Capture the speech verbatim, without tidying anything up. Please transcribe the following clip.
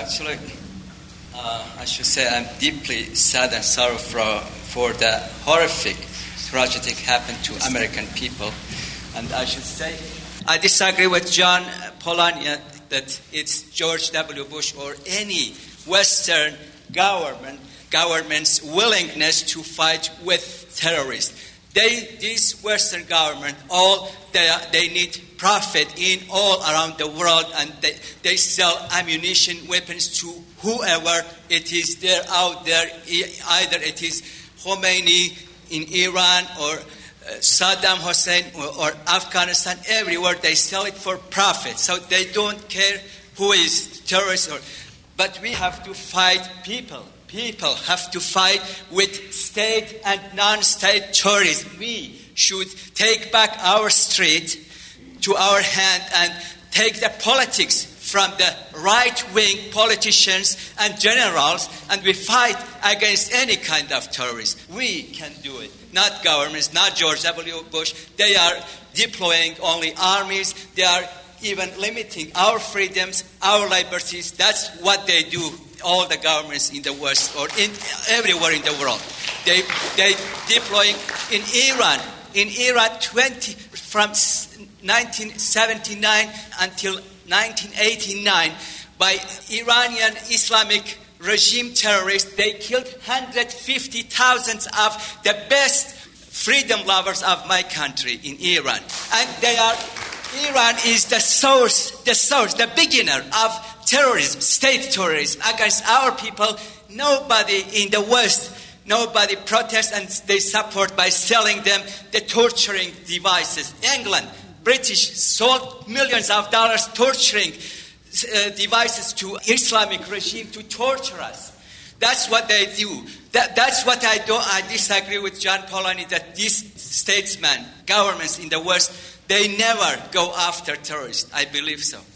Actually, uh, I should say I'm deeply sad and sorrowful for the horrific tragedy happened to American people. And I should say I disagree with John Polanyi that it's George W. Bush or any Western government government's willingness to fight with terrorists. They, this Western government, all they, they need profit in all around the world, and they, they sell ammunition, weapons to whoever it is there out there. Either it is Khomeini in Iran or uh, Saddam Hussein or, or Afghanistan. Everywhere they sell it for profit. So they don't care who is terrorist or. But we have to fight people. People have to fight with state and non-state terrorism. We should take back our street to our hand and take the politics from the right-wing politicians and generals, and we fight against any kind of terrorism. We can do it. Not governments, not George W. Bush. They are deploying only armies. They are even limiting our freedoms, our liberties. That's what they do. All the governments in the West or in everywhere in the world, they they deploying in Iran. In Iran, twenty from nineteen seventy-nine until nineteen eighty-nine, by Iranian Islamic regime terrorists, they killed one hundred fifty thousand of the best freedom lovers of my country in Iran, and they are. Iran is the source, the source, the beginner of terrorism, state terrorism against our people. Nobody in the West, nobody protests, and they support by selling them the torturing devices. England, British sold millions of dollars torturing uh, devices to Islamic regime to torture us. That's what they do. That, that's what I do. I disagree with John Polanyi that these statesmen, governments in the West, they never go after terrorists. I believe so.